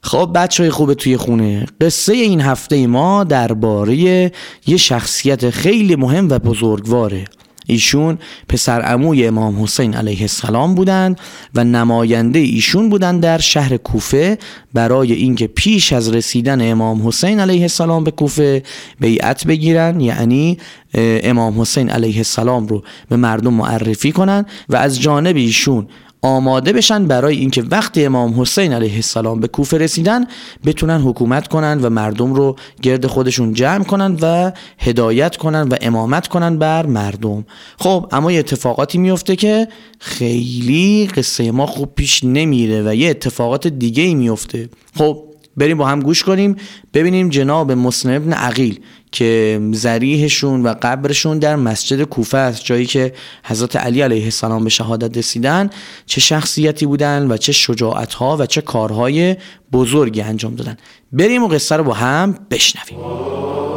خب بچهای خوبه توی خونه، قصه این هفته ما درباره یه شخصیت خیلی مهم و بزرگواره. ایشون پسر عموی امام حسین علیه السلام بودند و نماینده ایشون بودند در شهر کوفه برای اینکه پیش از رسیدن امام حسین علیه السلام به کوفه بیعت بگیرن، یعنی امام حسین علیه السلام رو به مردم معرفی کنن و از جانب ایشون آماده بشن برای اینکه وقتی امام حسین علیه السلام به کوفه رسیدن بتونن حکومت کنن و مردم رو گرد خودشون جمع کنن و هدایت کنن و امامت کنن بر مردم. خب اما یه اتفاقاتی میفته که خیلی قصه ما خوب پیش نمیره و یه اتفاقات دیگه ای میفته. خب بریم با هم گوش کنیم ببینیم جناب مسلم ابن عقیل که ضریحشون و قبرشون در مسجد کوفه است، جایی که حضرت علی علیه السلام به شهادت رسیدن، چه شخصیتی بودن و چه شجاعت‌ها و چه کارهای بزرگی انجام دادن. بریم و قصه رو با هم بشنویم.